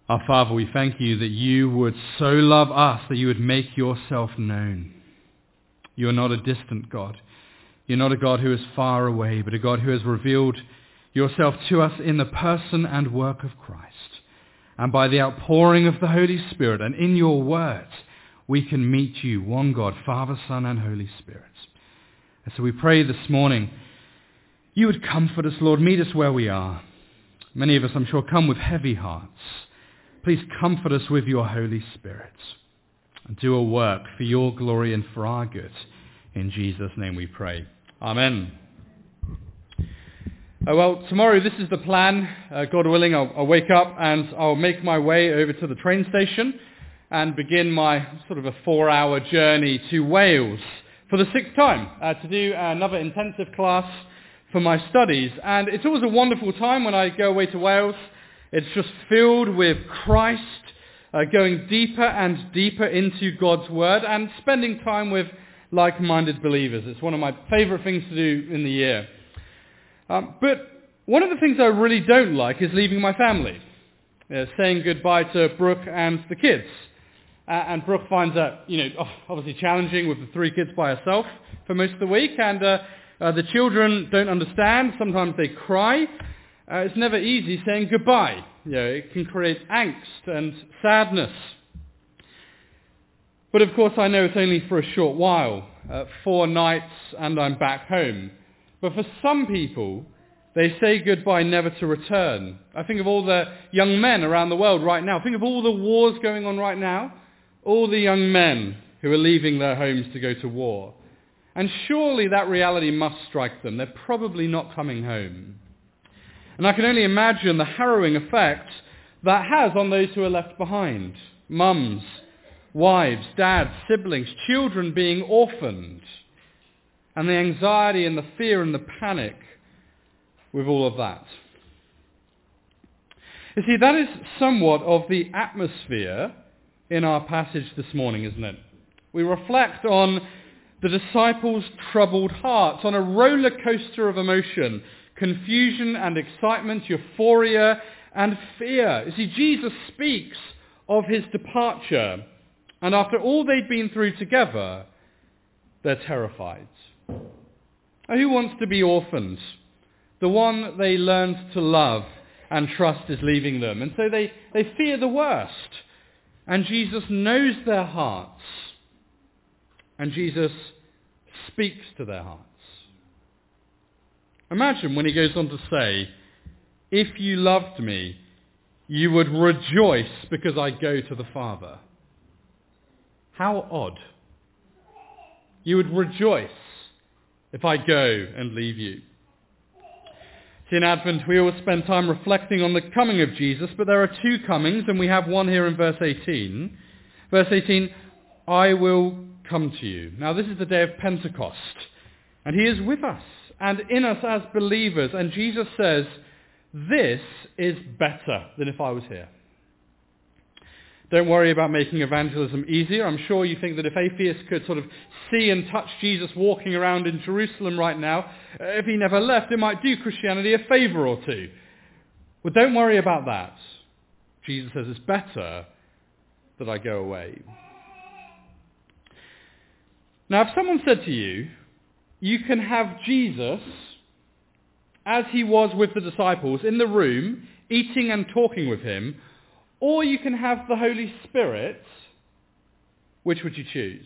Our Father, we thank you that you would so love us that you would make yourself known. You are not a distant God. You're not a God who is far away, but a God who has revealed yourself to us in the person and work of Christ. And by the outpouring of the Holy Spirit and in your word, we can meet you, one God, Father, Son, and Holy Spirit. And so we pray this morning, you would comfort us, Lord, meet us where we are. Many of us, I'm sure, come with heavy hearts. Please comfort us with your Holy Spirit and do a work for your glory and for our good. In Jesus' name we pray. Amen. Well, tomorrow this is the plan. God willing, I'll wake up and I'll make my way over to the train station and begin my sort of a 4-hour journey to Wales for the 6th time to do another intensive class for my studies. And it's always a wonderful time when I go away to Wales. It's just filled with Christ, going deeper and deeper into God's Word and spending time with like-minded believers. It's one of my favourite things to do in the year. But one of the things I really don't like is leaving my family, saying goodbye to Brooke and the kids. And Brooke finds that, obviously challenging with the 3 kids by herself for most of the week. And the children don't understand. Sometimes they cry. It's never easy saying goodbye. It can create angst and sadness. But of course I know it's only for a short while, 4 nights and I'm back home. But for some people, they say goodbye never to return. I think of all the young men around the world right now. Think of all the wars going on right now. All the young men who are leaving their homes to go to war. And surely that reality must strike them. They're probably not coming home. And I can only imagine the harrowing effect that has on those who are left behind. Mums, wives, dads, siblings, children being orphaned. And the anxiety and the fear and the panic with all of that. You see, that is somewhat of the atmosphere in our passage this morning, isn't it? We reflect on the disciples' troubled hearts, on a roller coaster of emotion, confusion and excitement, euphoria and fear. You see, Jesus speaks of his departure, and after all they'd been through together, they're terrified. Who wants to be orphaned? The one they learned to love and trust is leaving them, and so they fear the worst. And Jesus knows their hearts, and Jesus speaks to their hearts. Imagine when he goes on to say, if you loved me, you would rejoice because I go to the Father. How odd. You would rejoice if I go and leave you. See, in Advent we always spend time reflecting on the coming of Jesus, but there are 2 comings, and we have one here in verse 18. Verse 18, I will come to you. Now this is the day of Pentecost, and he is with us and in us as believers, and Jesus says, this is better than if I was here. Don't worry about making evangelism easier. I'm sure you think that if atheists could sort of see and touch Jesus walking around in Jerusalem right now, if he never left, it might do Christianity a favour or two. Well, don't worry about that. Jesus says it's better that I go away. Now, if someone said to you, you can have Jesus as he was with the disciples in the room, eating and talking with him, or you can have the Holy Spirit, which would you choose?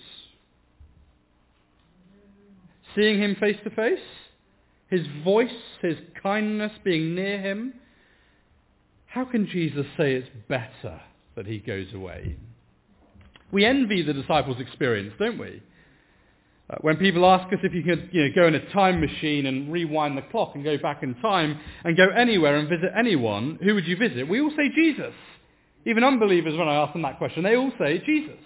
Seeing him face to face? His voice, his kindness, being near him? How can Jesus say it's better that he goes away? We envy the disciples' experience, don't we? When people ask us if you could go in a time machine and rewind the clock and go back in time and go anywhere and visit anyone, who would you visit? We all say Jesus. Even unbelievers, when I ask them that question, they all say Jesus.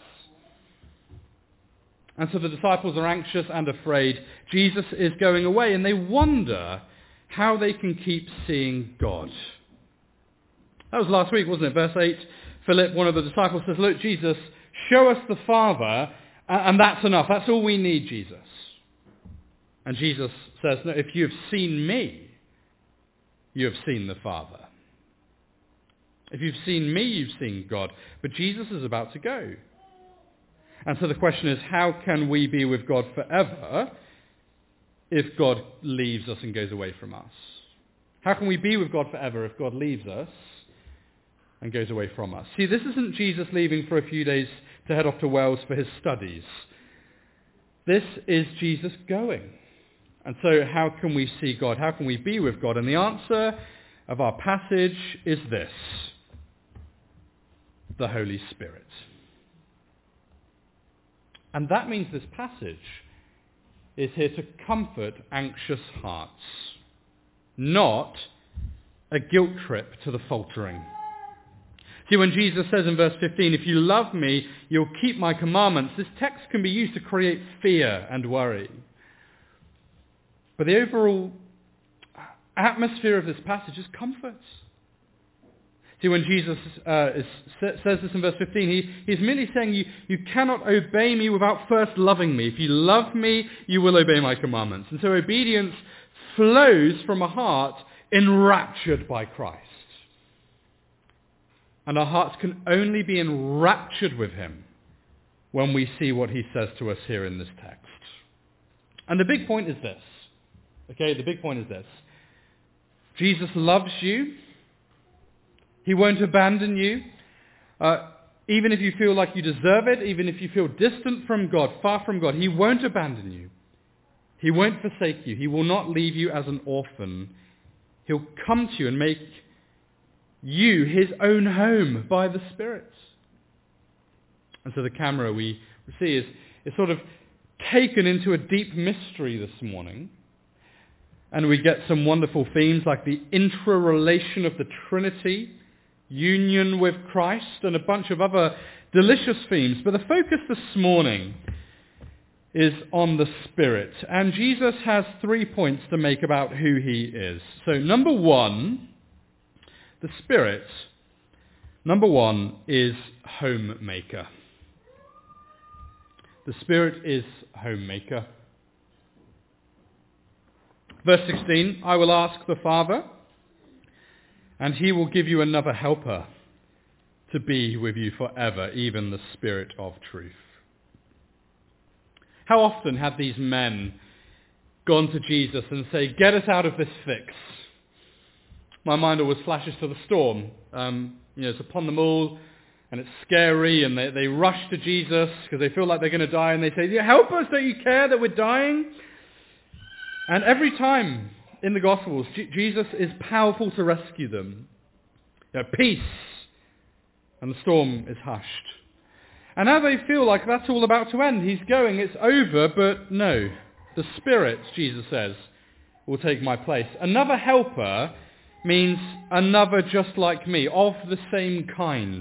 And so the disciples are anxious and afraid. Jesus is going away, and they wonder how they can keep seeing God. That was last week, wasn't it? Verse 8, Philip, one of the disciples, says, look, Jesus, show us the Father, and that's enough. That's all we need, Jesus. And Jesus says, no, if you have seen me, you have seen the Father. If you've seen me, you've seen God. But Jesus is about to go. And so the question is, how can we be with God forever if God leaves us and goes away from us? How can we be with God forever if God leaves us and goes away from us? See, this isn't Jesus leaving for a few days to head off to Wales for his studies. This is Jesus going. And so how can we see God? How can we be with God? And the answer of our passage is this: the Holy Spirit. And that means this passage is here to comfort anxious hearts, not a guilt trip to the faltering. See, when Jesus says in verse 15, if you love me, you'll keep my commandments, this text can be used to create fear and worry. But the overall atmosphere of this passage is comfort. See, when Jesus says this in verse 15, he's merely saying you cannot obey me without first loving me. If you love me, you will obey my commandments. And so obedience flows from a heart enraptured by Christ. And our hearts can only be enraptured with him when we see what he says to us here in this text. And the big point is this. Okay, the big point is this. Jesus loves you. He won't abandon you. Even if you feel like you deserve it, even if you feel distant from God, far from God, he won't abandon you. He won't forsake you. He will not leave you as an orphan. He'll come to you and make you his own home by the Spirit. And so the camera we see is sort of taken into a deep mystery this morning. And we get some wonderful themes like the intra-relation of the Trinity, union with Christ, and a bunch of other delicious themes. But the focus this morning is on the Spirit. And Jesus has 3 points to make about who he is. So number one, the Spirit, number one, is homemaker. The Spirit is homemaker. Verse 16, I will ask the Father, and he will give you another helper to be with you forever, even the Spirit of truth. How often have these men gone to Jesus and say, get us out of this fix? My mind always flashes to the storm. It's upon them all, and it's scary, and they rush to Jesus because they feel like they're going to die, and they say, help us, don't you care that we're dying? And every time in the Gospels, Jesus is powerful to rescue them. Peace, and the storm is hushed. And now they feel like that's all about to end. He's going, it's over, but no. The Spirit, Jesus says, will take my place. Another helper means another just like me, of the same kind.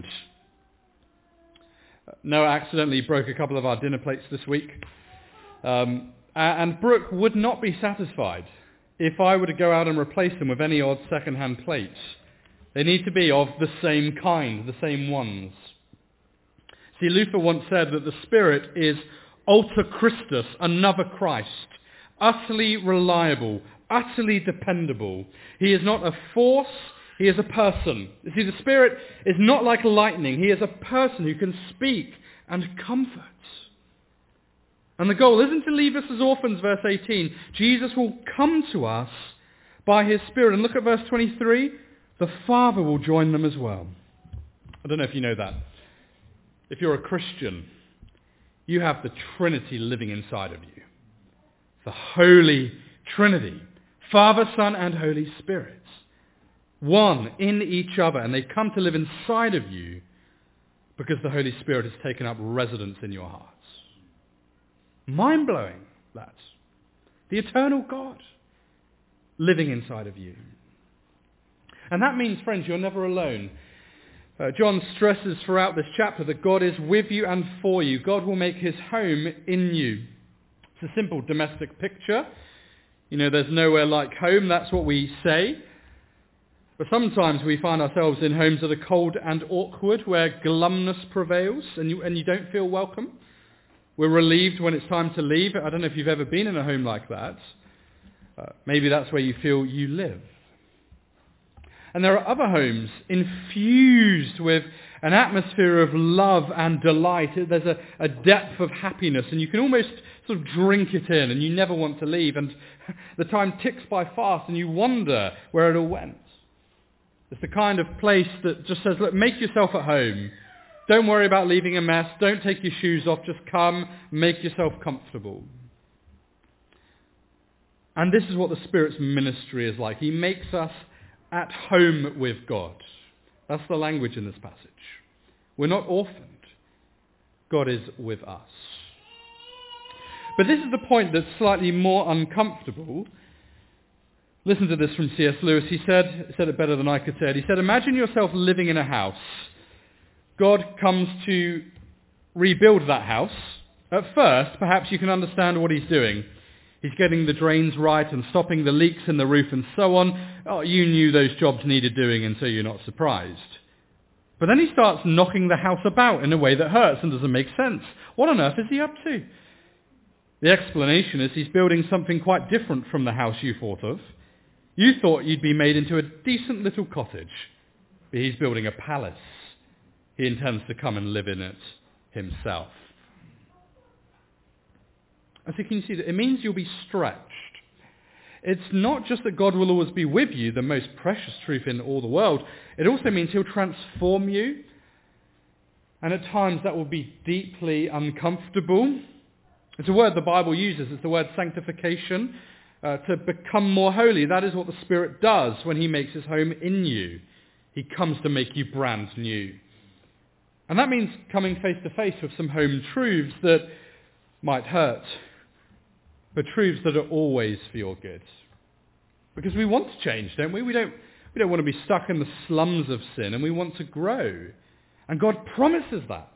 Noah accidentally broke a couple of our dinner plates this week. And Brooke would not be satisfied if I were to go out and replace them with any odd second-hand plates. They need to be of the same kind, the same ones. See, Luther once said that the Spirit is alter Christus, another Christ, utterly reliable, utterly dependable. He is not a force, he is a person. You see, the Spirit is not like lightning. He is a person who can speak and comfort. And the goal isn't to leave us as orphans, verse 18. Jesus will come to us by his Spirit. And look at verse 23. The Father will join them as well. I don't know if you know that. If you're a Christian, you have the Trinity living inside of you. The Holy Trinity. Father, Son, and Holy Spirit. One in each other. And they come to live inside of you because the Holy Spirit has taken up residence in your hearts. Mind-blowing, that. The eternal God living inside of you. And that means, friends, you're never alone. John stresses throughout this chapter that God is with you and for you. God will make his home in you. It's a simple domestic picture. There's nowhere like home, that's what we say. But sometimes we find ourselves in homes that are cold and awkward, where glumness prevails and you don't feel welcome. We're relieved when it's time to leave. I don't know if you've ever been in a home like that. Maybe that's where you feel you live. And there are other homes infused with an atmosphere of love and delight. There's a depth of happiness, and you can almost sort of drink it in, and you never want to leave. And the time ticks by fast, and you wonder where it all went. It's the kind of place that just says, look, make yourself at home. Don't worry about leaving a mess. Don't take your shoes off. Just come, make yourself comfortable. And this is what the Spirit's ministry is like. He makes us at home with God. That's the language in this passage. We're not orphaned. God is with us. But this is the point that's slightly more uncomfortable. Listen to this from C.S. Lewis. He said it better than I could say it. He said, imagine yourself living in a house. God comes to rebuild that house. At first, perhaps you can understand what he's doing. He's getting the drains right and stopping the leaks in the roof and so on. Oh, you knew those jobs needed doing, and so you're not surprised. But then he starts knocking the house about in a way that hurts and doesn't make sense. What on earth is he up to? The explanation is he's building something quite different from the house you thought of. You thought you'd be made into a decent little cottage, but he's building a palace. He intends to come and live in it himself. And so can you see that it means you'll be stretched. It's not just that God will always be with you, the most precious truth in all the world. It also means he'll transform you. And at times that will be deeply uncomfortable. It's a word the Bible uses. It's the word sanctification, to become more holy. That is what the Spirit does when he makes his home in you. He comes to make you brand new. And that means coming face to face with some home truths that might hurt, but truths that are always for your good. Because we want to change, don't we? We don't want to be stuck in the slums of sin, and we want to grow. And God promises that.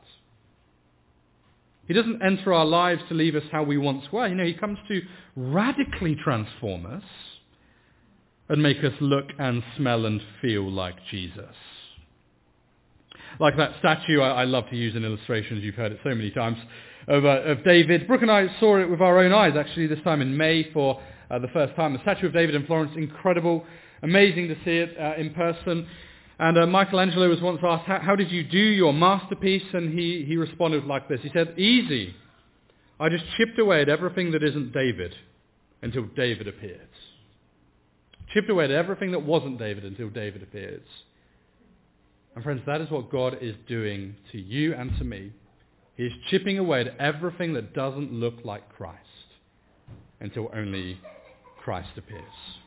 He doesn't enter our lives to leave us how we once were. He comes to radically transform us and make us look and smell and feel like Jesus. Like that statue, I love to use in illustrations, you've heard it so many times, of David. Brooke and I saw it with our own eyes, actually, this time in May for the first time. The statue of David in Florence, incredible, amazing to see it in person. And Michelangelo was once asked, how did you do your masterpiece? And he responded like this. He said, easy. I just chipped away at everything that isn't David until David appeared. Chipped away at everything that wasn't David until David appeared. And friends, that is what God is doing to you and to me. He is chipping away at everything that doesn't look like Christ until only Christ appears.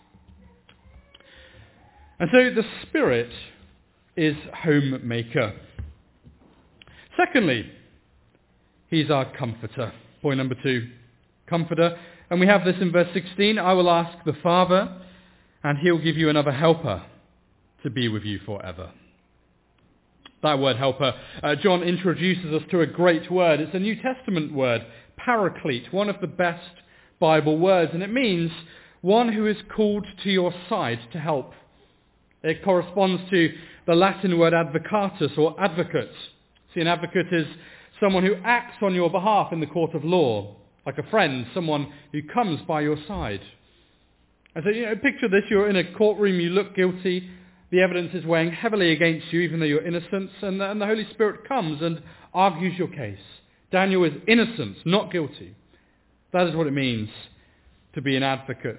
And so the Spirit is homemaker. Secondly, he's our comforter. Point number 2, comforter. And we have this in verse 16. I will ask the Father, and he'll give you another helper to be with you forever. That word helper, John introduces us to a great word. It's a New Testament word, paraclete, one of the best Bible words. And it means one who is called to your side to help. It corresponds to the Latin word advocatus or advocate. See, an advocate is someone who acts on your behalf in the court of law, like a friend, someone who comes by your side. And so, picture this, you're in a courtroom, you look guilty, the evidence is weighing heavily against you, even though you're innocent, and the Holy Spirit comes and argues your case. Daniel is innocent, not guilty. That is what it means to be an advocate.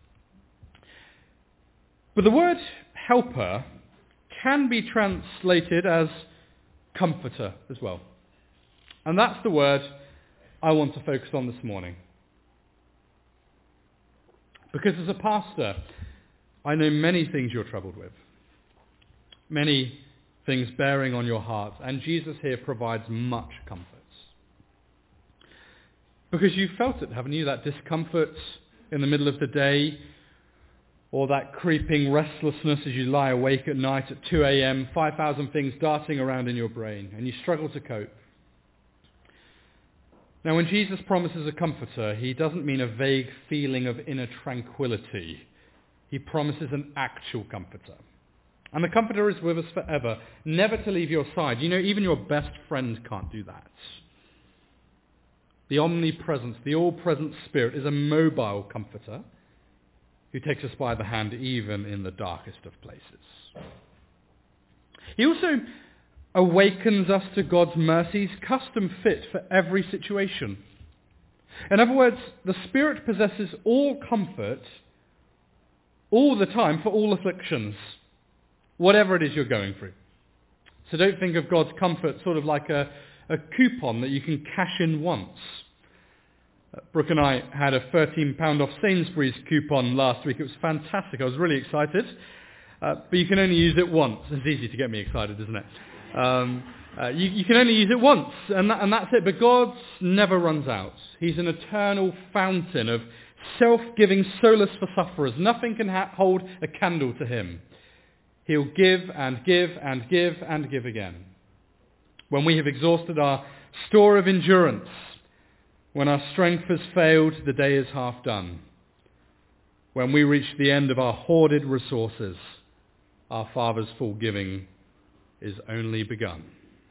But the word helper can be translated as comforter as well. And that's the word I want to focus on this morning. Because as a pastor, I know many things you're troubled with. Many things bearing on your heart. And Jesus here provides much comfort. Because you've felt it, haven't you? That discomfort in the middle of the day, or that creeping restlessness as you lie awake at night at 2 a.m., 5,000 things darting around in your brain, and you struggle to cope. Now, when Jesus promises a comforter, he doesn't mean a vague feeling of inner tranquility. He promises an actual comforter. And the comforter is with us forever, never to leave your side. Even your best friend can't do that. The omnipresent, the all-present Spirit is a mobile comforter. who takes us by the hand even in the darkest of places. He also awakens us to God's mercies, custom fit for every situation. In other words, the Spirit possesses all comfort all the time for all afflictions, whatever it is you're going through. So don't think of God's comfort sort of like a coupon that you can cash in once. Brooke and I had a £13 off Sainsbury's coupon last week. It was fantastic. I was really excited. But you can only use it once. It's easy to get me excited, isn't it? You can only use it once, and that's it. But God never runs out. He's an eternal fountain of self-giving solace for sufferers. Nothing can hold a candle to him. He'll give and give and give and give again. When we have exhausted our store of endurance, when our strength has failed, the day is half done. When we reach the end of our hoarded resources, our Father's full giving is only begun.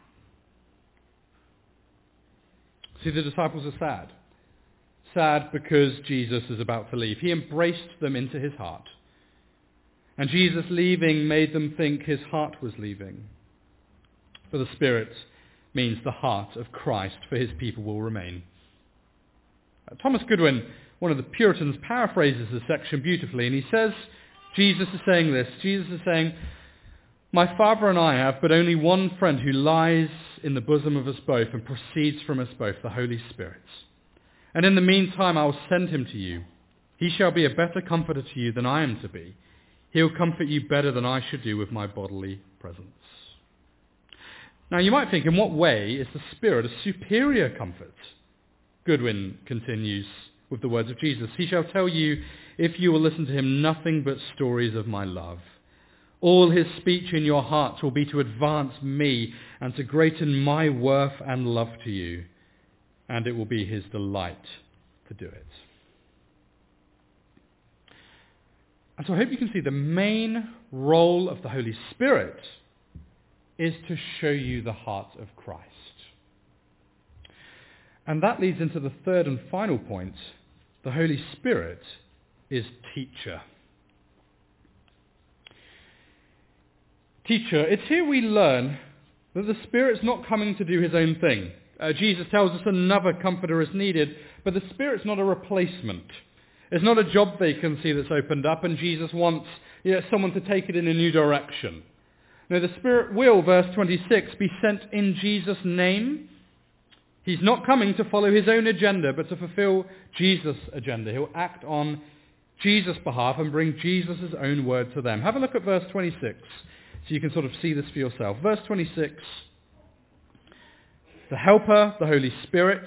See, the disciples are sad. Sad because Jesus is about to leave. He embraced them into his heart. And Jesus leaving made them think his heart was leaving. For the Spirit means the heart of Christ for his people will remain. Thomas Goodwin, one of the Puritans, paraphrases this section beautifully, and he says, Jesus is saying this. Jesus is saying, my Father and I have but only one friend who lies in the bosom of us both and proceeds from us both, the Holy Spirit. And in the meantime I will send him to you. He shall be a better comforter to you than I am to be. He'll comfort you better than I should do with my bodily presence. Now you might think, in what way is the Spirit a superior comfort? Goodwin continues with the words of Jesus. He shall tell you, if you will listen to him, nothing but stories of my love. All his speech in your hearts will be to advance me and to greaten my worth and love to you. And it will be his delight to do it. And so I hope you can see the main role of the Holy Spirit is to show you the heart of Christ. And that leads into the third and final point. The Holy Spirit is teacher. Teacher, it's here we learn that the Spirit's not coming to do his own thing. Jesus tells us another comforter is needed, but the Spirit's not a replacement. It's not a job vacancy that's opened up and Jesus wants someone to take it in a new direction. No, the Spirit will, verse 26, be sent in Jesus' name. He's not coming to follow his own agenda, but to fulfill Jesus' agenda. He'll act on Jesus' behalf and bring Jesus' own word to them. Have a look at verse 26, so you can sort of see this for yourself. Verse 26, the Helper, the Holy Spirit,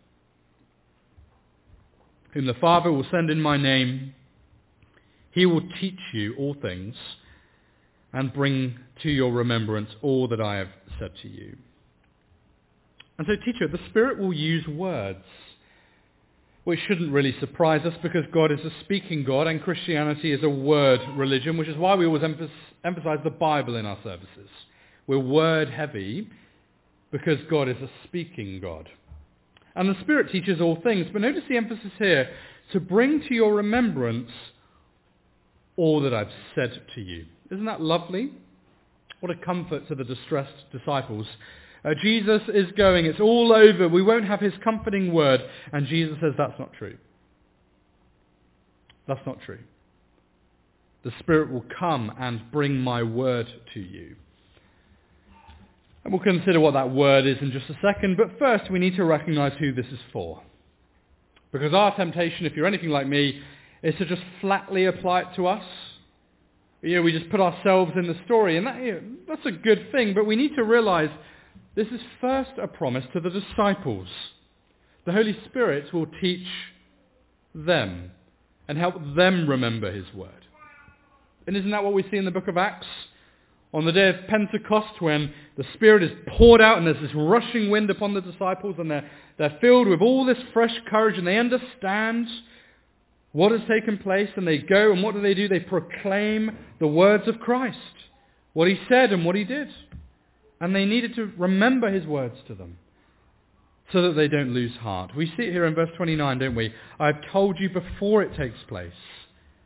whom the Father will send in my name, he will teach you all things and bring to your remembrance all that I have said to you. And so, teacher, the Spirit will use words, which shouldn't really surprise us because God is a speaking God and Christianity is a word religion, which is why we always emphasize the Bible in our services. We're word heavy because God is a speaking God. And the Spirit teaches all things, but notice the emphasis here, to bring to your remembrance all that I've said to you. Isn't that lovely? What a comfort to the distressed disciples. Jesus is going, it's all over, we won't have his comforting word. And Jesus says, that's not true. That's not true. The Spirit will come and bring my word to you. And we'll consider what that word is in just a second, but first we need to recognize who this is for. Because our temptation, if you're anything like me, is to just flatly apply it to us. We just put ourselves in the story, and that's a good thing, but we need to realize this is first a promise to the disciples. The Holy Spirit will teach them and help them remember his word. And isn't that what we see in the book of Acts? On the day of Pentecost, when the Spirit is poured out and there's this rushing wind upon the disciples and they're filled with all this fresh courage and they understand what has taken place and they go and what do? They proclaim the words of Christ, what he said and what he did. And they needed to remember his words to them so that they don't lose heart. We see it here in verse 29, don't we? I have told you before it takes place,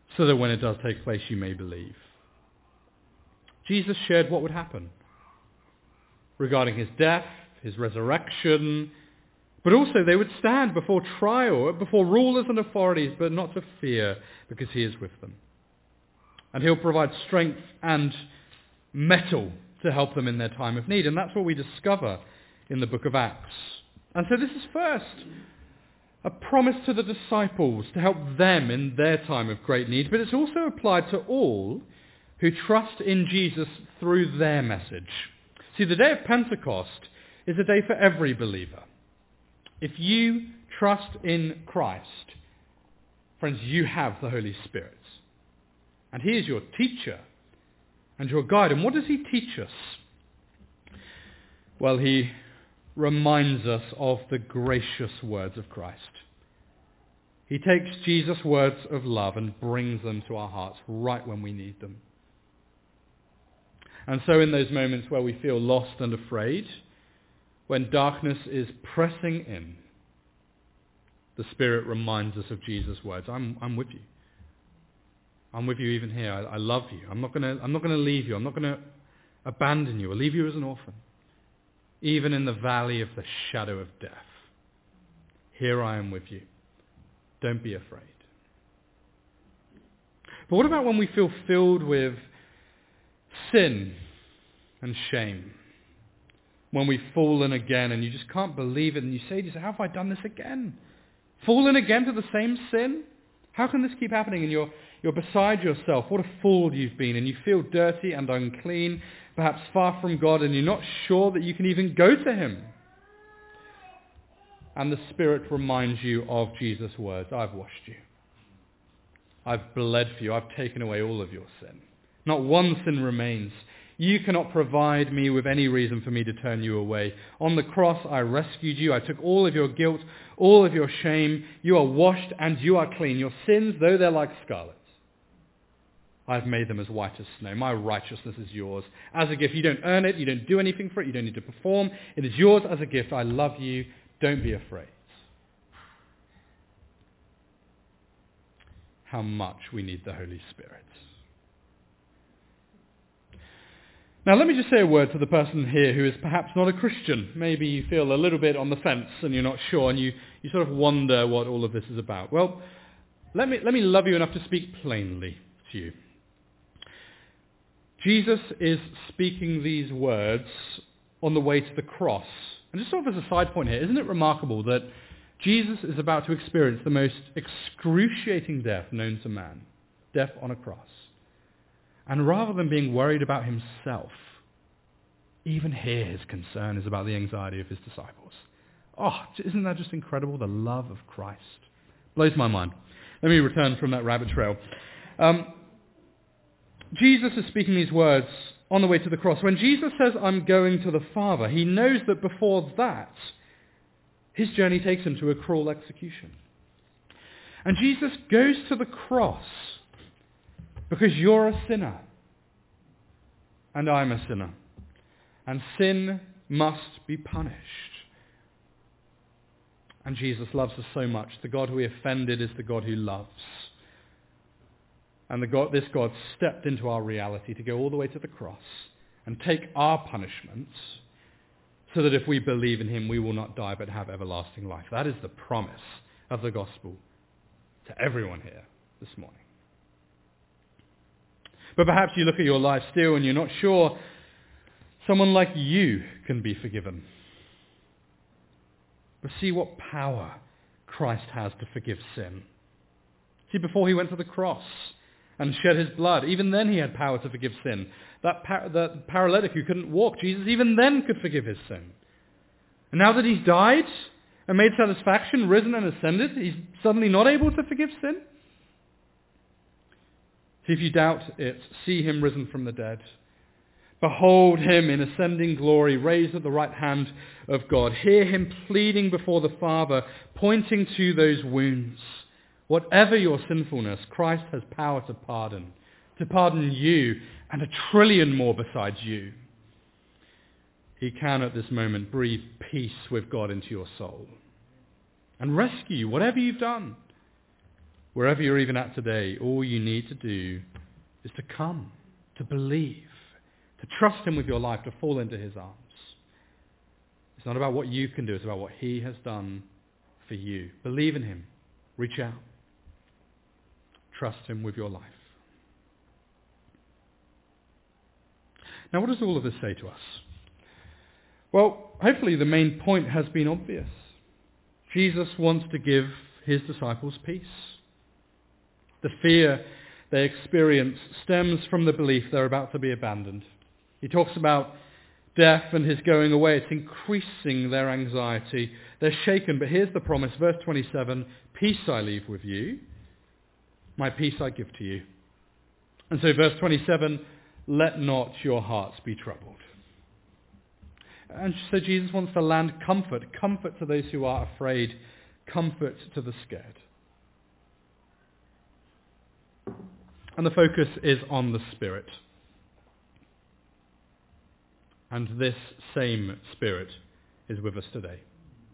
so that when it does take place, you may believe. Jesus shared what would happen regarding his death, his resurrection, but also they would stand before trial, before rulers and authorities, but not to fear, because he is with them. And he'll provide strength and mettle to help them in their time of need. And that's what we discover in the book of Acts. And so this is first a promise to the disciples to help them in their time of great need, but it's also applied to all who trust in Jesus through their message. See, the day of Pentecost is a day for every believer. If you trust in Christ, friends, you have the Holy Spirit. And he is your teacher and your guide. And what does he teach us? Well, he reminds us of the gracious words of Christ. He takes Jesus' words of love and brings them to our hearts right when we need them. And so in those moments where we feel lost and afraid, when darkness is pressing in, the Spirit reminds us of Jesus' words. I'm with you. I'm with you even here. I love you. I'm not going to leave you. I'm not going to abandon you or leave you as an orphan. Even in the valley of the shadow of death, here I am with you. Don't be afraid. But what about when we feel filled with sin and shame? When we've fallen again and you just can't believe it and you say to yourself, how have I done this again? Fallen again to the same sin? How can this keep happening? And you're beside yourself. What a fool you've been. And you feel dirty and unclean, perhaps far from God, and you're not sure that you can even go to him. And the Spirit reminds you of Jesus' words. I've washed you. I've bled for you. I've taken away all of your sin. Not one sin remains. You cannot provide me with any reason for me to turn you away. On the cross, I rescued you. I took all of your guilt, all of your shame. You are washed and you are clean. Your sins, though they're like scarlet, I've made them as white as snow. My righteousness is yours as a gift. You don't earn it. You don't do anything for it. You don't need to perform. It is yours as a gift. I love you. Don't be afraid. How much we need the Holy Spirit. Now let me just say a word to the person here who is perhaps not a Christian. Maybe you feel a little bit on the fence and you're not sure and you sort of wonder what all of this is about. Well, let me love you enough to speak plainly to you. Jesus is speaking these words on the way to the cross. And just sort of as a side point here, isn't it remarkable that Jesus is about to experience the most excruciating death known to man, death on a cross. And rather than being worried about himself, even here his concern is about the anxiety of his disciples. Oh, isn't that just incredible? The love of Christ. Blows my mind. Let me return from that rabbit trail. Jesus is speaking these words on the way to the cross. When Jesus says, I'm going to the Father, he knows that before that, his journey takes him to a cruel execution. And Jesus goes to the cross because you're a sinner. And I'm a sinner. And sin must be punished. And Jesus loves us so much. The God who we offended is the God who loves. And this God stepped into our reality to go all the way to the cross and take our punishments so that if we believe in him, we will not die but have everlasting life. That is the promise of the gospel to everyone here this morning. But perhaps you look at your life still and you're not sure someone like you can be forgiven. But see what power Christ has to forgive sin. See, before he went to the cross and shed his blood, even then he had power to forgive sin. The paralytic who couldn't walk, Jesus even then could forgive his sin. And now that he's died and made satisfaction, risen and ascended, he's suddenly not able to forgive sin? See, if you doubt it, see him risen from the dead. Behold him in ascending glory, raised at the right hand of God. Hear him pleading before the Father, pointing to those wounds. Whatever your sinfulness, Christ has power to pardon you and 1 trillion more besides you. He can at this moment breathe peace with God into your soul and rescue you, whatever you've done. Wherever you're even at today, all you need to do is to come, to believe, to trust him with your life, to fall into his arms. It's not about what you can do, it's about what he has done for you. Believe in him. Reach out. Trust him with your life. Now, what does all of this say to us? Well, hopefully the main point has been obvious. Jesus wants to give his disciples peace. The fear they experience stems from the belief they're about to be abandoned. He talks about death and his going away. It's increasing their anxiety. They're shaken, but here's the promise, verse 27, peace I leave with you, my peace I give to you. And so verse 27, let not your hearts be troubled. And so Jesus wants to land comfort to those who are afraid, comfort to the scared. And the focus is on the Spirit. And this same Spirit is with us today.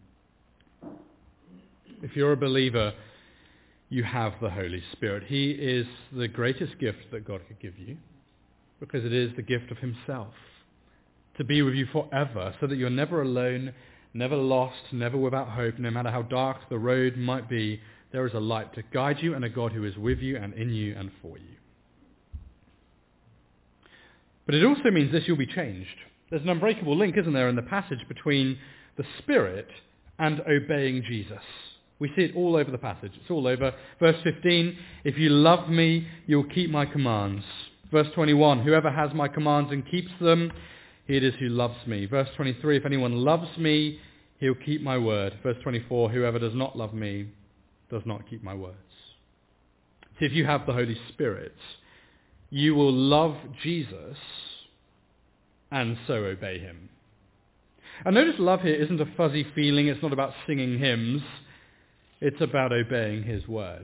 If you're a believer, you have the Holy Spirit. He is the greatest gift that God could give you, because it is the gift of himself to be with you forever, so that you're never alone, never lost, never without hope. No matter how dark the road might be, there is a light to guide you and a God who is with you and in you and for you. But it also means this: you'll be changed. There's an unbreakable link, isn't there, in the passage between the Spirit and obeying Jesus. We see it all over the passage. It's all over. Verse 15, if you love me, you'll keep my commands. Verse 21, whoever has my commands and keeps them, he it is who loves me. Verse 23, if anyone loves me, he'll keep my word. Verse 24, whoever does not love me does not keep my words. See, if you have the Holy Spirit, you will love Jesus and so obey him. And notice love here isn't a fuzzy feeling. It's not about singing hymns. It's about obeying his word.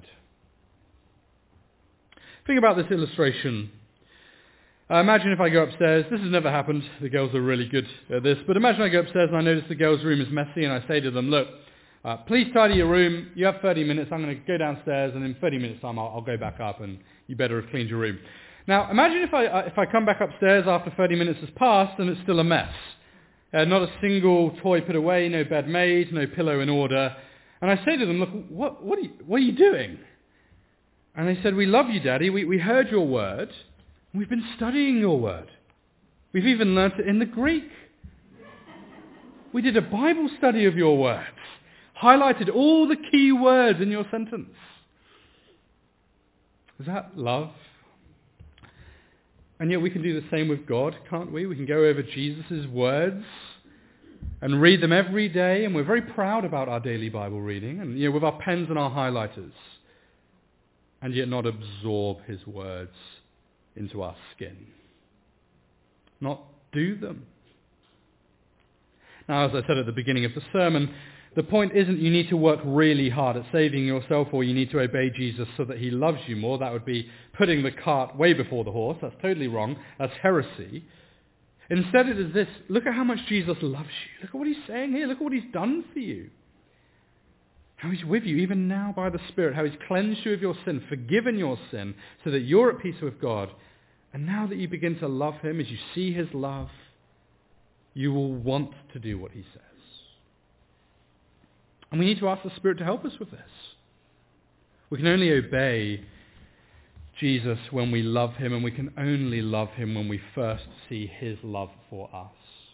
Think about this illustration. Imagine if I go upstairs. This has never happened. The girls are really good at this. But imagine I go upstairs and I notice the girls' room is messy, and I say to them, look, please tidy your room. You have 30 minutes. I'm going to go downstairs, and in 30 minutes time I'll go back up, and you better have cleaned your room. Now, imagine if I come back upstairs after 30 minutes has passed and it's still a mess. Not a single toy put away, no bed made, no pillow in order. And I say to them, look, what are you doing? And they said, we love you, Daddy. We heard your word. We've been studying your word. We've even learnt it in the Greek. We did a Bible study of your words. Highlighted all the key words in your sentence. Is that love? And yet we can do the same with God, can't we? We can go over Jesus' words and read them every day, and we're very proud about our daily Bible reading, and with our pens and our highlighters, and yet not absorb his words into our skin. Not do them. Now, as I said at the beginning of the sermon, the point isn't you need to work really hard at saving yourself, or you need to obey Jesus so that he loves you more. That would be putting the cart way before the horse. That's totally wrong. That's heresy. Instead it is this: look at how much Jesus loves you. Look at what he's saying here. Look at what he's done for you. How he's with you even now by the Spirit. How he's cleansed you of your sin, forgiven your sin, so that you're at peace with God. And now that you begin to love him, as you see his love, you will want to do what he says. And we need to ask the Spirit to help us with this. We can only obey Jesus when we love him, and we can only love him when we first see his love for us.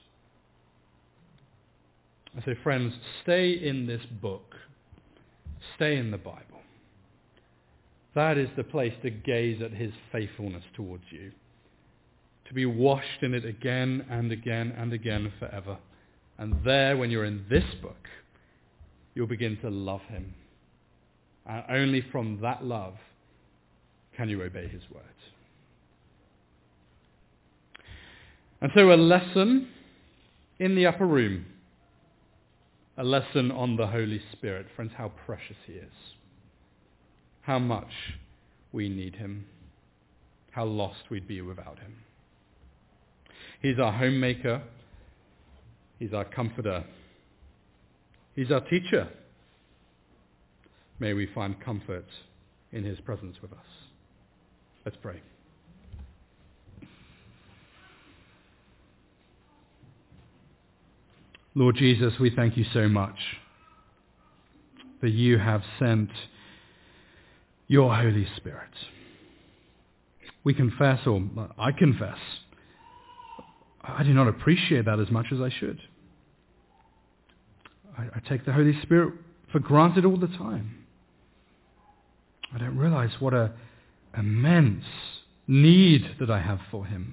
I say, friends, stay in this book. Stay in the Bible. That is the place to gaze at his faithfulness towards you. To be washed in it again and again and again forever. And there, when you're in this book, you'll begin to love him. And only from that love can you obey his words. And so a lesson in the upper room. A lesson on the Holy Spirit. Friends, how precious he is. How much we need him. How lost we'd be without him. He's our homemaker. He's our comforter. He's our teacher. May we find comfort in his presence with us. Let's pray. Lord Jesus, we thank you so much that you have sent your Holy Spirit. We confess, or I confess, I do not appreciate that as much as I should. I take the Holy Spirit for granted all the time. I don't realize what an immense need that I have for him.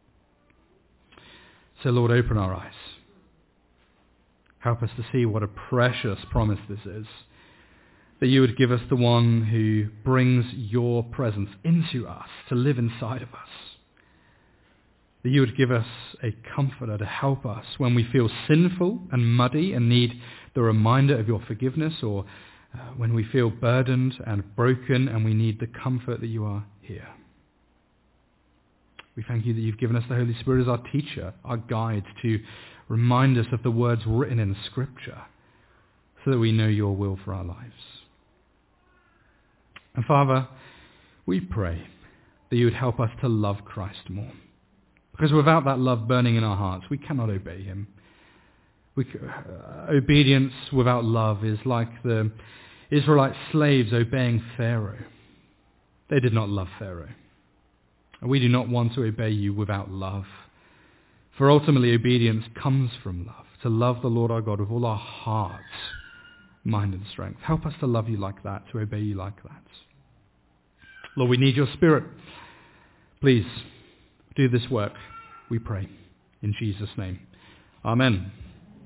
So Lord, open our eyes. Help us to see what a precious promise this is, that you would give us the one who brings your presence into us, to live inside of us. That you would give us a comforter to help us when we feel sinful and muddy and need the reminder of your forgiveness, or when we feel burdened and broken and we need the comfort that you are here. We thank you that you've given us the Holy Spirit as our teacher, our guide, to remind us of the words written in Scripture so that we know your will for our lives. And Father, we pray that you would help us to love Christ more. Because without that love burning in our hearts, we cannot obey him. Obedience without love is like the Israelite slaves obeying Pharaoh. They did not love Pharaoh. And we do not want to obey you without love. For ultimately obedience comes from love, to love the Lord our God with all our hearts, mind and strength. Help us to love you like that, to obey you like that. Lord, we need your Spirit. Please do this work, we pray. In Jesus' name. Amen.